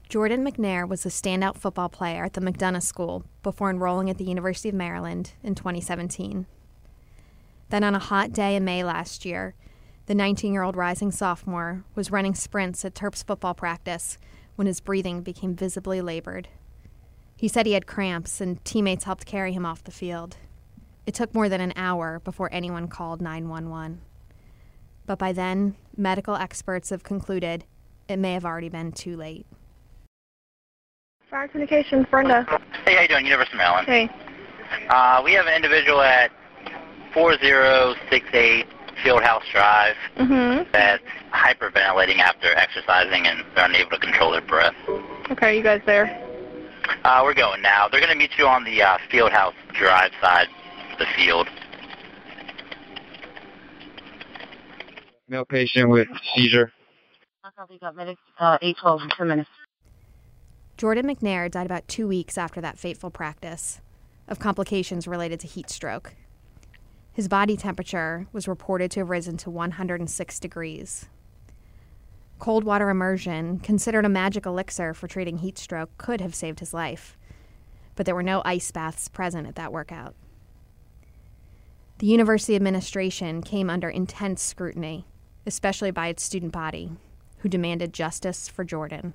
Jordan McNair was a standout football player at the McDonough School before enrolling at the University of Maryland in 2017. Then on a hot day in May last year, the 19-year-old rising sophomore was running sprints at Terps football practice when his breathing became visibly labored. He said he had cramps, and teammates helped carry him off the field. It took more than an hour before anyone called 911. But by then, medical experts have concluded it may have already been too late. Fire Communications, Brenda. Hey, how you doing? University of Maryland. Hey. We have an individual at 4068 Fieldhouse Drive that's hyperventilating after exercising and they're unable to control their breath. Okay, you guys there? We're going now. They're going to meet you on the Fieldhouse Drive side of the field. Male patient with seizure. I'll probably got medic 812 in 10 minutes. Jordan McNair died about 2 weeks after that fateful practice of complications related to heat stroke. His body temperature was reported to have risen to 106 degrees. Cold water immersion, considered a magic elixir for treating heat stroke, could have saved his life, but there were no ice baths present at that workout. The university administration came under intense scrutiny, especially by its student body, who demanded justice for Jordan.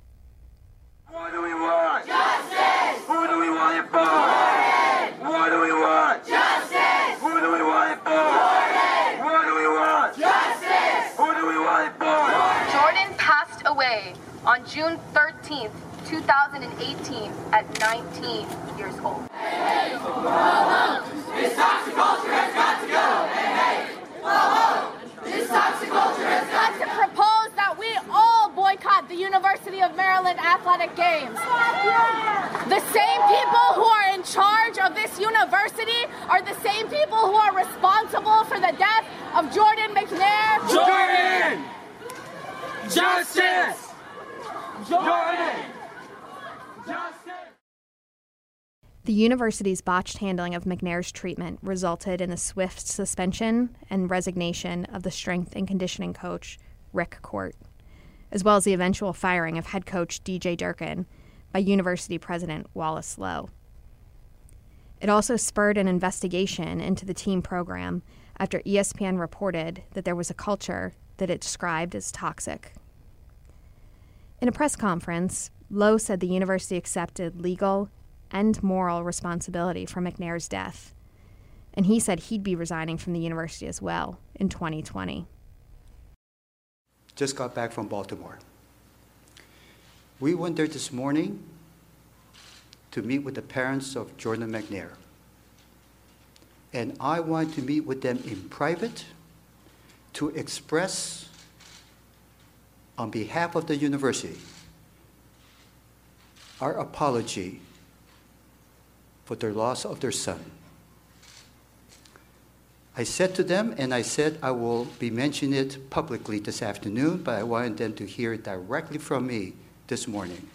What do we want? Justice! Who do we want it for? Jordan! What do we want? Justice! Who do we want it for? Jordan! What do we want? Justice! Who do we want it for? Jordan passed away on June 13th, 2018 at 19 years old. Hey, hey, this toxic culture has got to go! Hey, hey, this toxic culture has got to go! To propose that we all boycott the University of Maryland Athletic Games. The same people who are in charge of this university are the same people who are responsible for the death of Jordan McNair. Jordan! Justice! Jordan! Justice! The university's botched handling of McNair's treatment resulted in the swift suspension and resignation of the strength and conditioning coach, Rick Court, as well as the eventual firing of head coach DJ Durkin by university president Wallace Lowe. It also spurred an investigation into the team program after ESPN reported that there was a culture that it described as toxic. In a press conference, Lowe said the university accepted legal and moral responsibility for McNair's death, and he said he'd be resigning from the university as well in 2020. Just got back from Baltimore. We went there this morning to meet with the parents of Jordan McNair. And I want to meet with them in private to express, on behalf of the university, our apology for the loss of their son. I said to them, and I said I will be mentioning it publicly this afternoon, but I wanted them to hear it directly from me this morning.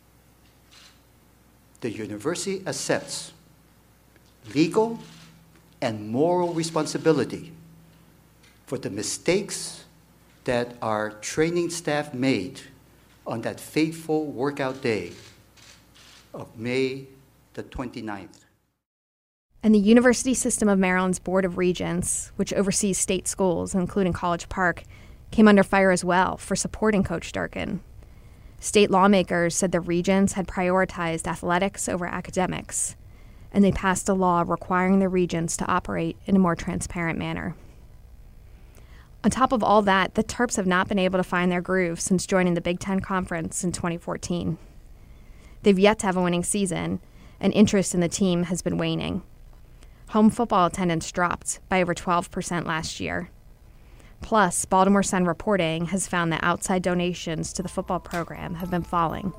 The university accepts legal and moral responsibility for the mistakes that our training staff made on that fateful workout day of May the 29th. And the University System of Maryland's Board of Regents, which oversees state schools, including College Park, came under fire as well for supporting Coach Durkin. State lawmakers said the regents had prioritized athletics over academics, and they passed a law requiring the regents to operate in a more transparent manner. On top of all that, the Terps have not been able to find their groove since joining the Big Ten Conference in 2014. They've yet to have a winning season, and interest in the team has been waning. Home football attendance dropped by over 12% last year. Plus, Baltimore Sun reporting has found that outside donations to the football program have been falling.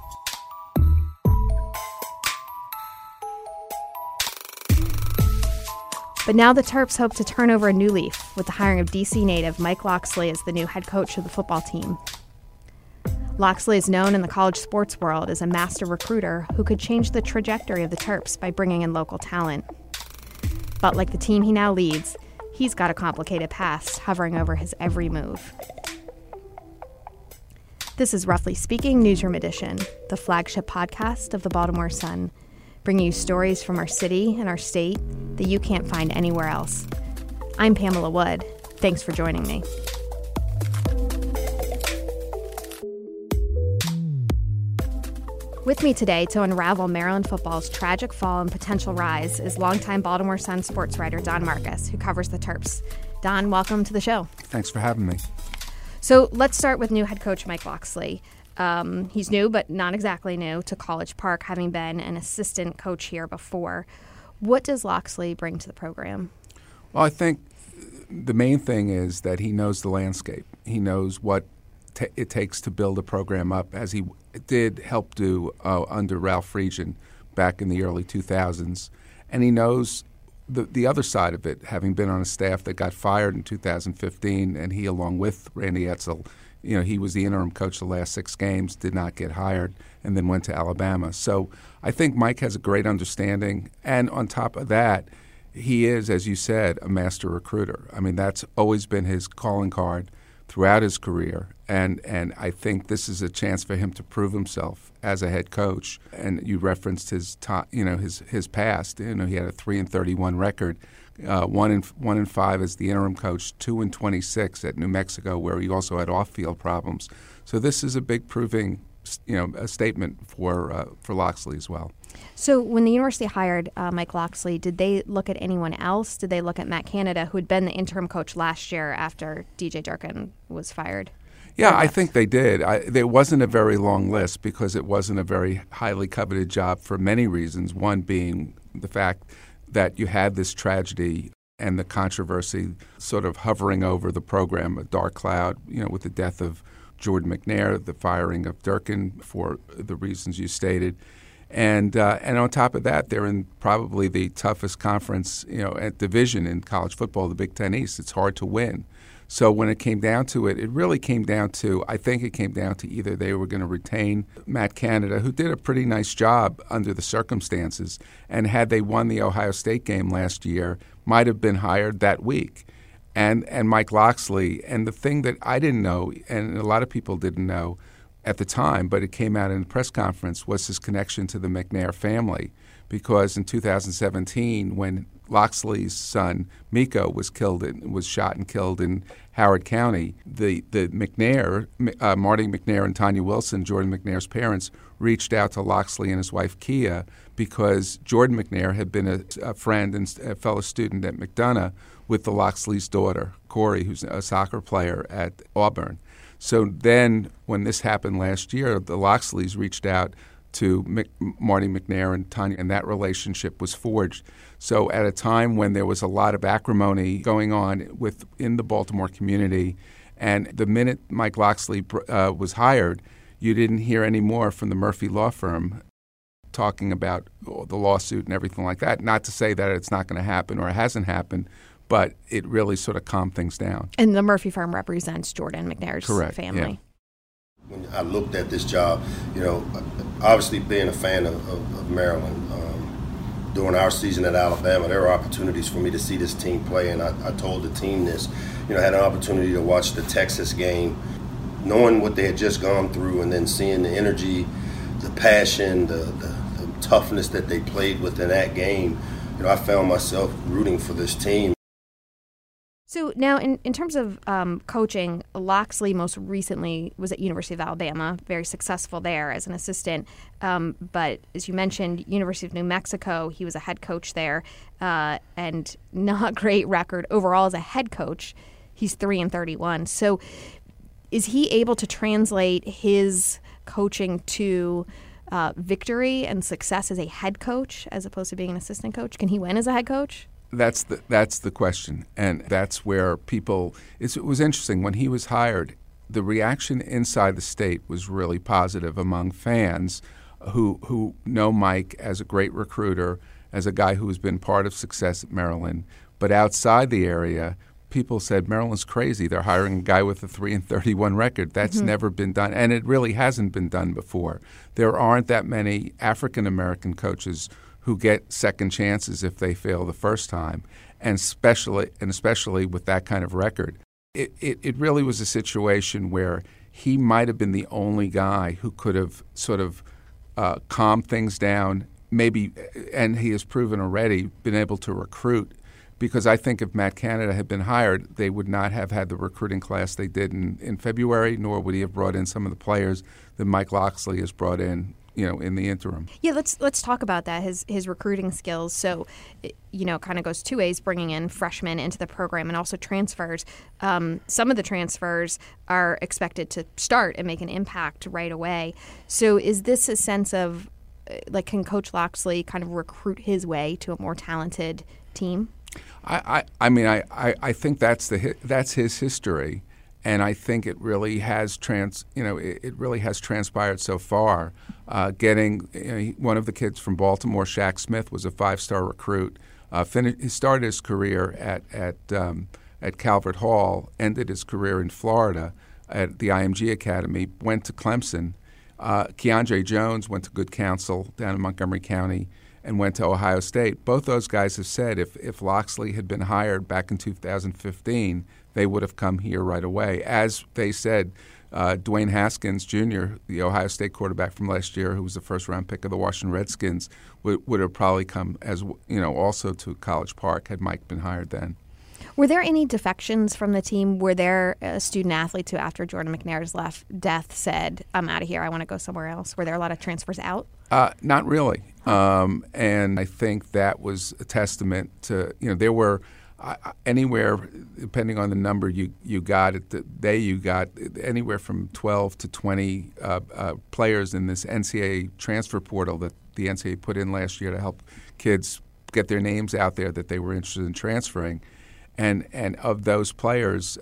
But now the Terps hope to turn over a new leaf with the hiring of DC native Mike Locksley as the new head coach of the football team. Locksley is known in the college sports world as a master recruiter who could change the trajectory of the Terps by bringing in local talent. But like the team he now leads, he's got a complicated past hovering over his every move. This is Roughly Speaking Newsroom Edition, the flagship podcast of the Baltimore Sun, bringing you stories from our city and our state that you can't find anywhere else. I'm Pamela Wood. Thanks for joining me. With me today to unravel Maryland football's tragic fall and potential rise is longtime Baltimore Sun sports writer Don Marcus, who covers the Terps. Don, welcome to the show. Thanks for having me. So let's start with new head coach Mike Locksley. He's new, but not exactly new, to College Park, having been an assistant coach here before. What does Locksley bring to the program? Well, I think the main thing is that he knows the landscape. He knows what it takes to build a program up, as he did help do under Ralph Friedgen back in the early 2000s. And he knows the other side of it, having been on a staff that got fired in 2015, and he, along with Randy Edsall, he was the interim coach the last 6 games, did not get hired, and then went to Alabama. So I think Mike has a great understanding. And on top of that, he is, as you said, a master recruiter. I mean, that's always been his calling card throughout his career, and I think this is a chance for him to prove himself as a head coach. And you referenced his his past. He had a 3-31 record, 1-5 as the interim coach, 2-26 at New Mexico, where he also had off-field problems. So this is a big proving, a statement for Locksley as well. So when the university hired Mike Locksley, did they look at anyone else? Did they look at Matt Canada, who had been the interim coach last year after DJ Durkin was fired? Yeah, I think they did. There wasn't a very long list because it wasn't a very highly coveted job for many reasons, one being the fact that you had this tragedy and the controversy sort of hovering over the program, a dark cloud, with the death of Jordan McNair, the firing of Durkin for the reasons you stated. And on top of that, they're in probably the toughest conference, at division in college football, the Big Ten East. It's hard to win. So when it came down to it, I think it came down to either they were going to retain Matt Canada, who did a pretty nice job under the circumstances, and had they won the Ohio State game last year, might have been hired that week. And Mike Locksley, and the thing that I didn't know, and a lot of people didn't know at the time, but it came out in the press conference, was his connection to the McNair family. Because in 2017, when Locksley's son Miko was shot and killed in Howard County, the McNair, Marty McNair and Tanya Wilson, Jordan McNair's parents, reached out to Locksley and his wife Kia because Jordan McNair had been a friend and a fellow student at McDonough with the Locksley's daughter, Corey, who's a soccer player at Auburn. So then when this happened last year, the Locksleys reached out to Marty McNair and Tanya, and that relationship was forged. So at a time when there was a lot of acrimony going on within the Baltimore community, and the minute Mike Locksley was hired, you didn't hear any more from the Murphy law firm talking about the lawsuit and everything like that. Not to say that it's not going to happen or it hasn't happened, but it really sort of calmed things down. And the Murphy firm represents Jordan McNair's family. Yeah. When I looked at this job, obviously being a fan of Maryland, during our season at Alabama, there were opportunities for me to see this team play, and I told the team this. I had an opportunity to watch the Texas game, knowing what they had just gone through, and then seeing the energy, the passion, the toughness that they played within that game. I found myself rooting for this team. So now in terms of coaching, Locksley most recently was at University of Alabama, very successful there as an assistant. But as you mentioned, University of New Mexico, he was a head coach there, and not great record overall as a head coach. He's 3-31. So is he able to translate his coaching to victory and success as a head coach as opposed to being an assistant coach? Can he win as a head coach? That's the question, and that's where people. It was interesting when he was hired. The reaction inside the state was really positive among fans who know Mike as a great recruiter, as a guy who has been part of success at Maryland. But outside the area, people said Maryland's crazy. They're hiring a guy with a 3-31 record. That's never been done, and it really hasn't been done before. There aren't that many African American coaches who get second chances if they fail the first time, and especially with that kind of record. It really was a situation where he might have been the only guy who could have sort of calmed things down, maybe, and he has proven already, been able to recruit. Because I think if Matt Canada had been hired, they would not have had the recruiting class they did in February, nor would he have brought in some of the players that Mike Locksley has brought in, in the interim. Yeah, let's talk about that, his recruiting skills. So, it kind of goes two ways, bringing in freshmen into the program and also transfers. Some of the transfers are expected to start and make an impact right away. So is this a sense of, can Coach Locksley kind of recruit his way to a more talented team? I think that's his history, and I think it really has transpired so far. Getting one of the kids from Baltimore, Shaq Smith, was a 5-star recruit. He started his career at Calvert Hall, ended his career in Florida at the IMG Academy, went to Clemson. Keandre Jones went to Good Counsel down in Montgomery County and went to Ohio State. Both those guys have said if Locksley had been hired back in 2015, they would have come here right away. As they said, Dwayne Haskins Jr., the Ohio State quarterback from last year, who was the first-round pick of the Washington Redskins, would have probably come as also to College Park had Mike been hired then. Were there any defections from the team? Were there student athletes who, after Jordan McNair's death, said, "I'm out of here, I want to go somewhere else"? Were there a lot of transfers out? Not really. And I think that was a testament to, there were anywhere, depending on the number you got at the day, you got anywhere from 12 to 20 players in this NCAA transfer portal that the NCAA put in last year to help kids get their names out there that they were interested in transferring. And of those players,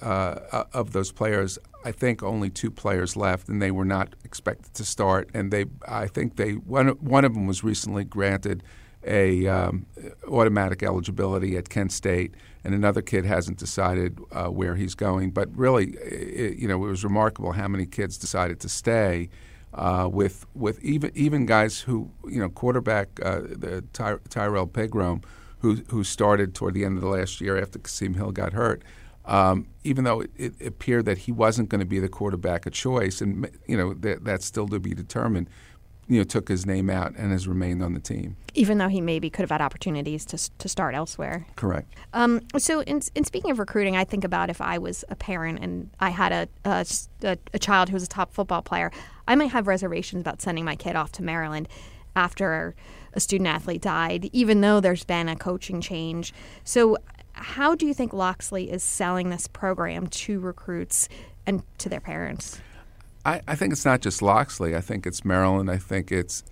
I think only 2 players left, and they were not expected to start. And one of them was recently granted a automatic eligibility at Kent State, and another kid hasn't decided where he's going. But really, it was remarkable how many kids decided to stay. With even guys who quarterback Tyrell Pigrome, who started toward the end of the last year after Kasim Hill got hurt. Even though it appeared that he wasn't going to be the quarterback of choice, and that's still to be determined, took his name out and has remained on the team. Even though he maybe could have had opportunities to start elsewhere. Correct. So in speaking of recruiting, I think about if I was a parent and I had a child who was a top football player, I might have reservations about sending my kid off to Maryland after a student athlete died, even though there's been a coaching change. So how do you think Locksley is selling this program to recruits and to their parents? I think it's not just Locksley. I think it's Maryland. I think it's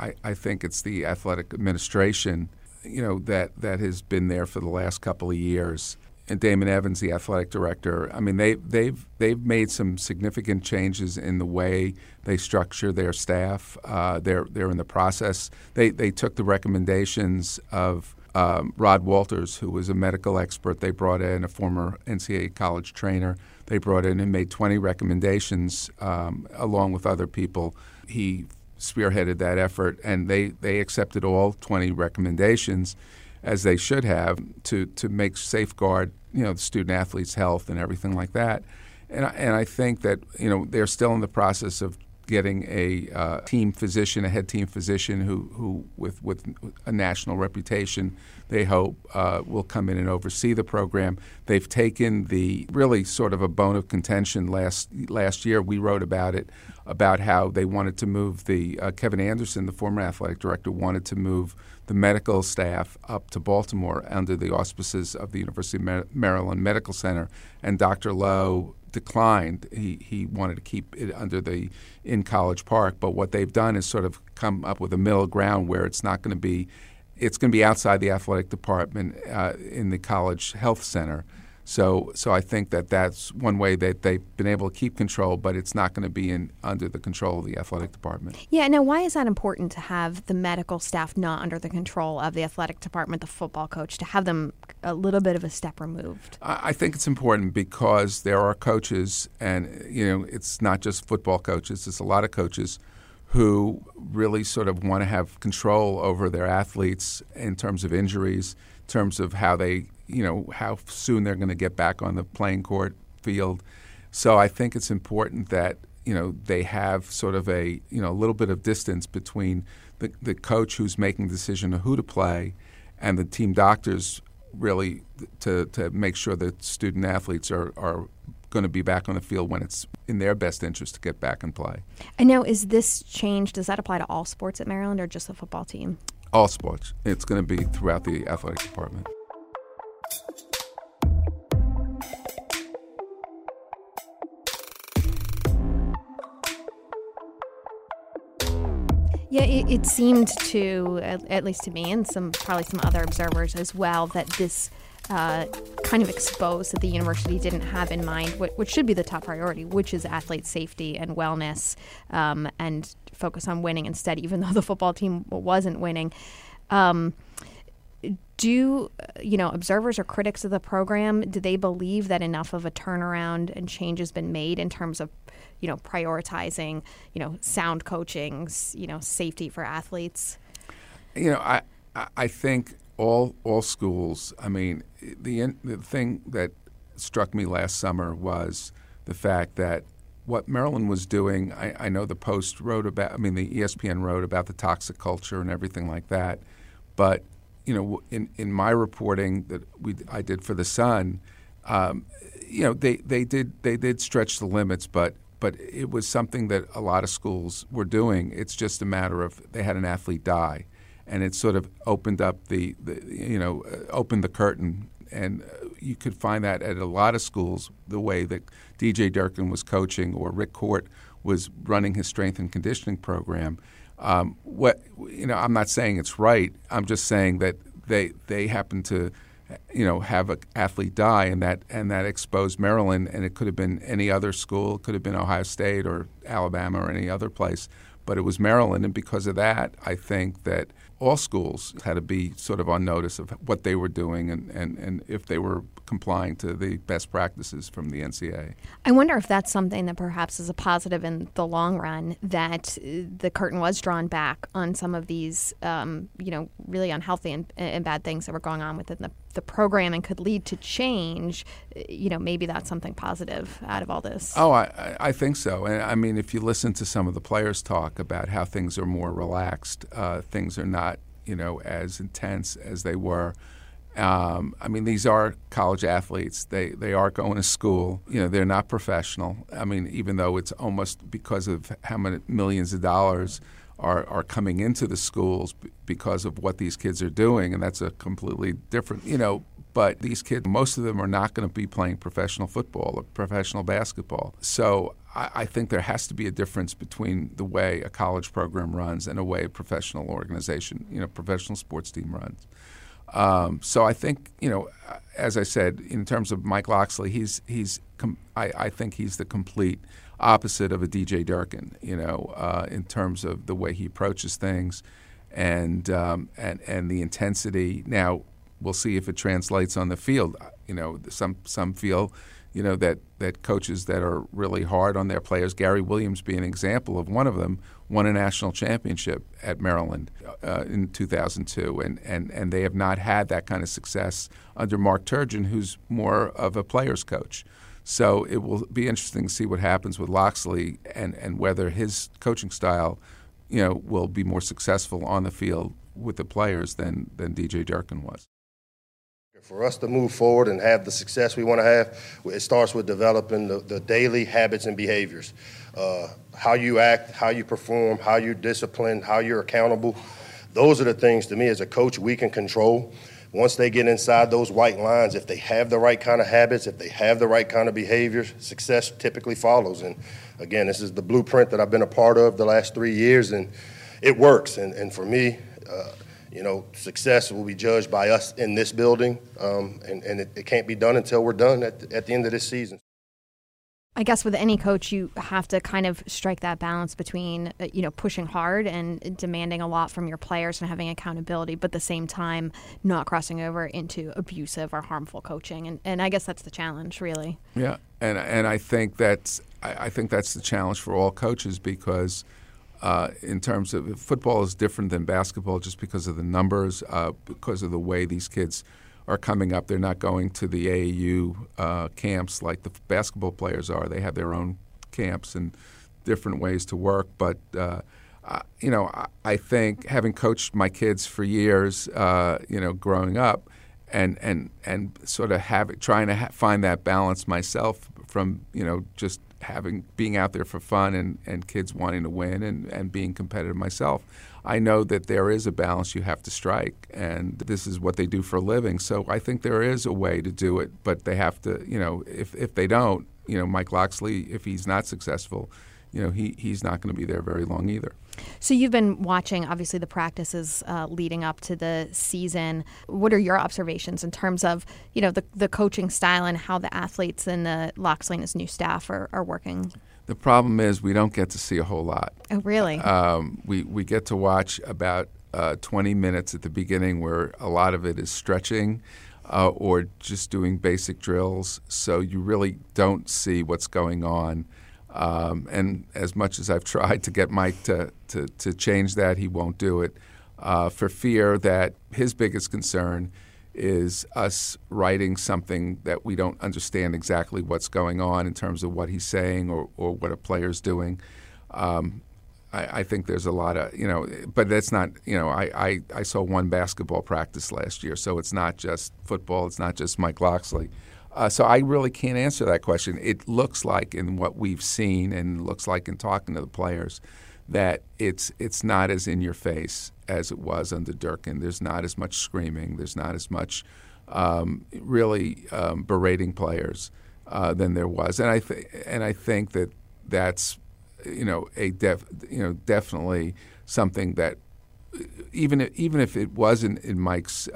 the athletic administration, that has been there for the last couple of years. And Damon Evans, the athletic director, I mean, they've made some significant changes in the way they structure their staff. They're in the process. They took the recommendations of Rod Walters, who was a medical expert. They brought in a former NCAA college trainer. They brought in and made 20 recommendations along with other people. He spearheaded that effort, and they accepted all 20 recommendations, as they should have, to make safeguard the student athlete's health and everything like that. And I think that they're still in the process of getting a team physician, a head team physician who with a national reputation, they hope will come in and oversee the program. They've taken the really sort of a bone of contention last year. We wrote about it, about how they wanted to move Kevin Anderson, the former athletic director, wanted to move the medical staff up to Baltimore under the auspices of the University of Maryland Medical Center, and Dr. Lowe declined. He wanted to keep it in College Park, but what they've done is sort of come up with a middle ground where it's going to be outside the athletic department in the College Health Center. So I think that's one way that they've been able to keep control, but it's not going to be under the control of the athletic department. Yeah, now why is that important to have the medical staff not under the control of the athletic department, the football coach, to have them a little bit of a step removed? I think it's important because there are coaches, and it's not just football coaches, it's a lot of coaches who really sort of want to have control over their athletes in terms of injuries, in terms of how how soon they're going to get back on the playing court field. So I think it's important that they have sort of a little bit of distance between the coach who's making the decision of who to play and the team doctors really to make sure that student athletes are going to be back on the field when it's in their best interest to get back and play. And now, is this change, does that apply to all sports at Maryland or just the football team? All sports. It's going to be throughout the athletic department. Yeah, it seemed to, at least to me and probably some other observers as well, that this kind of exposed that the university didn't have in mind what should be the top priority, which is athlete safety and wellness, and focus on winning instead, even though the football team wasn't winning. Do observers or critics of the program, do they believe that enough of a turnaround and change has been made in terms of prioritizing sound coaching, safety for athletes? I think all schools. I mean, the thing that struck me last summer was the fact that what Maryland was doing. I know the Post wrote about. I mean, the ESPN wrote about the toxic culture and everything like that. But in my reporting that I did for the Sun, they did stretch the limits, but it was something that a lot of schools were doing. It's just a matter of they had an athlete die, and it sort of opened up opened the curtain, and you could find that at a lot of schools. The way that DJ Durkin was coaching or Rick Court was running his strength and conditioning program. I'm not saying it's right. I'm just saying that they happen to have an athlete die, and that exposed Maryland, and it could have been any other school. It could have been Ohio State or Alabama or any other place, but it was Maryland, and because of that, I think that all schools had to be sort of on notice of what they were doing and if they were complying to the best practices from the NCAA. I wonder if that's something that perhaps is a positive in the long run, that the curtain was drawn back on some of these, really unhealthy and bad things that were going on within the program and could lead to change. Maybe that's something positive out of all this. Oh, I think so. And I mean, if you listen to some of the players talk about how things are more relaxed, things are not, as intense as they were. I mean, these are college athletes. They are going to school. They're not professional. I mean, even though it's almost because of how many millions of dollars are coming into the schools because of what these kids are doing, and that's a completely different, But these kids, most of them are not going to be playing professional football or professional basketball. So I think there has to be a difference between the way a college program runs and the way a professional organization, professional sports team runs. So I think, as I said, in terms of Mike Locksley, I think he's the complete opposite of a DJ Durkin, in terms of the way he approaches things and the intensity. Now, we'll see if it translates on the field. Some feel, that coaches that are really hard on their players, Gary Williams being an example of one of them, won a national championship at Maryland in 2002, and they have not had that kind of success under Mark Turgeon, who's more of a player's coach. So it will be interesting to see what happens with Locksley and whether his coaching style, will be more successful on the field with the players than DJ Durkin was. For us to move forward and have the success we want to have, it starts with developing the daily habits and behaviors. How you act, how you perform, how you're disciplined, how you're accountable. Those are the things, to me, as a coach, we can control. Once they get inside those white lines, if they have the right kind of habits, if they have the right kind of behaviors, success typically follows. And, again, this is the blueprint that I've been a part of the last 3 years, and it works. And for me, success will be judged by us in this building, and it can't be done until we're done at the end of this season. I guess with any coach, you have to kind of strike that balance between, pushing hard and demanding a lot from your players and having accountability, but at the same time not crossing over into abusive or harmful coaching. And I guess that's the challenge, really. Yeah, and I think that's the challenge for all coaches because in terms of football is different than basketball just because of the numbers, because of the way these kids are coming up. They're not going to the AAU camps like the basketball players are. They have their own camps, and different ways to work. But I think having coached my kids for years, growing up, and sort of trying to find that balance myself from just being out there for fun and kids wanting to win and being competitive myself. I know that there is a balance you have to strike, and this is what they do for a living. So I think there is a way to do it, but they have to, if they don't, Mike Locksley, if he's not successful, he's not going to be there very long either. So you've been watching, obviously, the practices leading up to the season. What are your observations in terms of, the coaching style and how the athletes and the Locksley and his new staff are working? The problem is we don't get to see a whole lot. Oh, really? We get to watch about 20 minutes at the beginning where a lot of it is stretching or just doing basic drills. So you really don't see what's going on. And as much as I've tried to get Mike to change that, he won't do it for fear that his biggest concern is us writing something that we don't understand exactly what's going on in terms of what he's saying or what a player's doing. I think there's a lot of, but that's not, I saw one basketball practice last year, so it's not just football, it's not just Mike Locksley. So I really can't answer that question. It looks like in what we've seen and looks like in talking to the players that it's not as in your face as it was under Durkin. There's not as much screaming. There's not as much berating players than there was. And I think that that's definitely something that even if it wasn't in Mike's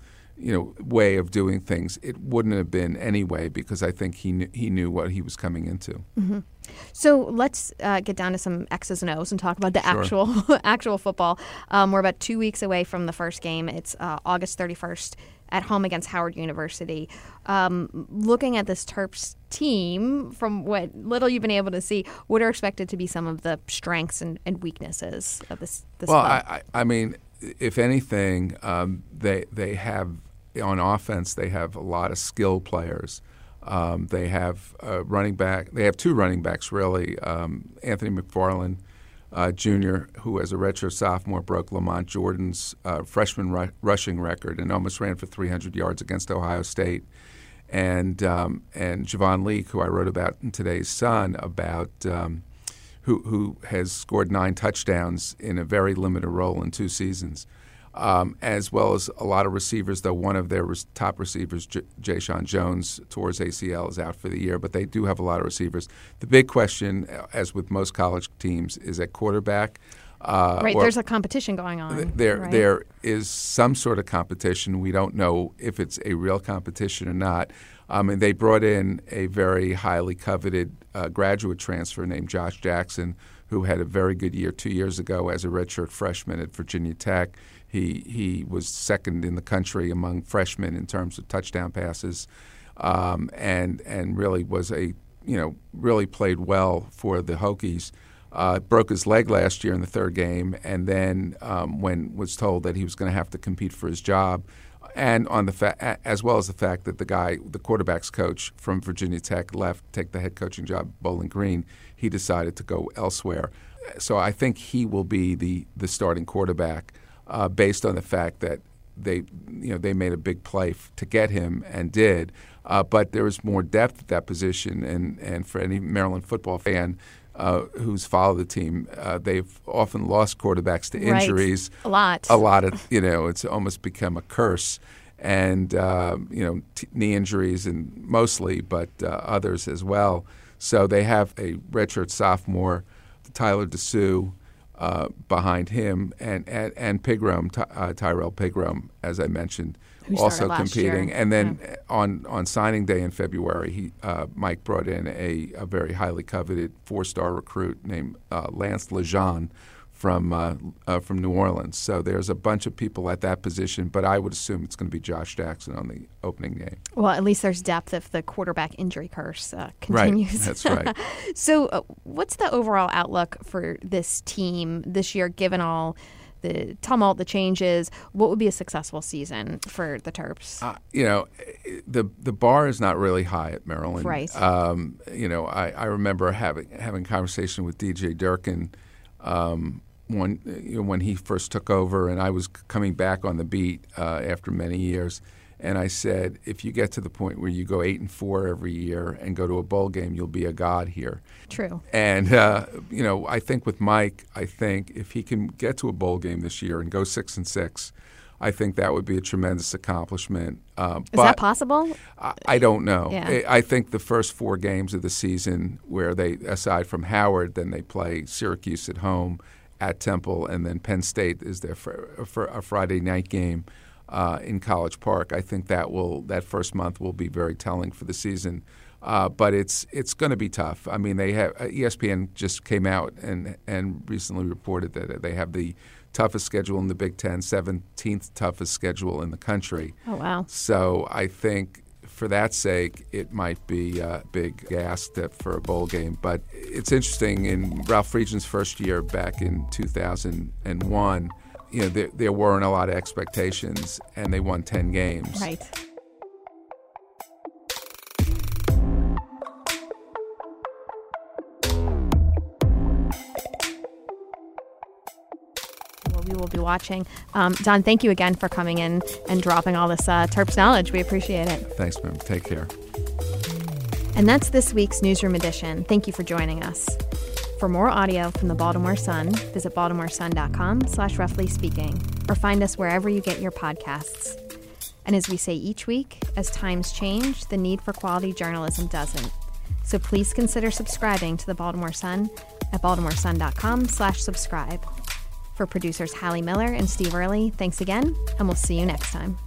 way of doing things, it wouldn't have been anyway because I think he knew what he was coming into. Mm-hmm. So let's get down to some X's and O's and talk about the actual football. We're about 2 weeks away from the first game. It's August 31st at home against Howard University. Looking at this Terps team, from what little you've been able to see, what are expected to be some of the strengths and weaknesses of this club? I mean, if anything, they have on offense. They have a lot of skilled players. They have a running back. They have two running backs really. Anthony McFarland, Jr., who as a redshirt sophomore broke Lamont Jordan's freshman rushing record and almost ran for 300 yards against Ohio State, and Javon Leake, who I wrote about in today's Sun about. Who has scored 9 touchdowns in a very limited role in 2 seasons, as well as a lot of receivers, though one of their top receivers, Jayshon Jones, tore his ACL, is out for the year. But they do have a lot of receivers. The big question, as with most college teams, is at quarterback. There's a competition going on. There is some sort of competition. We don't know if it's a real competition or not. And they brought in a very highly coveted graduate transfer named Josh Jackson, who had a very good year 2 years ago as a redshirt freshman at Virginia Tech. He was second in the country among freshmen in terms of touchdown passes, and really was really played well for the Hokies. Broke his leg last year in the third game, and then when was told that he was going to have to compete for his job, and on as well as the fact that the quarterback's coach from Virginia Tech left to take the head coaching job, Bowling Green, he decided to go elsewhere. So I think he will be the starting quarterback based on the fact that they made a big play to get him and did, but there is more depth at that position, and for any Maryland football fan who's followed the team, they've often lost quarterbacks to injuries. Right. A lot of, it's almost become a curse. And, knee injuries and mostly, but others as well. So they have a redshirt sophomore, Tyler DeSue, behind him, and Pigrome, Tyrell Pigrome, as I mentioned, also competing. And then on signing day in February, Mike brought in a very highly coveted 4-star recruit named Lance Lejeune from New Orleans. So there's a bunch of people at that position, but I would assume it's going to be Josh Jackson on the opening game. Well, at least there's depth if the quarterback injury curse continues. Right, that's right. So what's the overall outlook for this team this year, given all the tumult, the changes. What would be a successful season for the Terps? The bar is not really high at Maryland. Right. I remember having a conversation with DJ Durkin when he first took over, and I was coming back on the beat after many years. And I said, if you get to the point where you go 8-4 every year and go to a bowl game, you'll be a god here. True. And I think with Mike, if he can get to a bowl game this year and go 6-6, I think that would be a tremendous accomplishment. Is that possible? I don't know. Yeah. I think the first 4 games of the season, where they, aside from Howard, then they play Syracuse at home, at Temple, and then Penn State is their for a Friday night game in College Park. I think that first month will be very telling for the season. But it's going to be tough. I mean, they have ESPN just came out and recently reported that they have the toughest schedule in the Big Ten, 17th toughest schedule in the country. Oh, wow. So I think for that sake, it might be a big ask for a bowl game. But it's interesting, in Ralph Friedgen's first year back in 2001, there weren't a lot of expectations, and they won 10 games. Right. We will be watching. Don, thank you again for coming in and dropping all this Terps knowledge. We appreciate it. Thanks, ma'am. Take care. And that's this week's Newsroom Edition. Thank you for joining us. For more audio from the Baltimore Sun, visit baltimoresun.com/roughly speaking, or find us wherever you get your podcasts. And as we say each week, as times change, the need for quality journalism doesn't. So please consider subscribing to the Baltimore Sun at baltimoresun.com/subscribe. For producers Hallie Miller and Steve Early, thanks again, and we'll see you next time.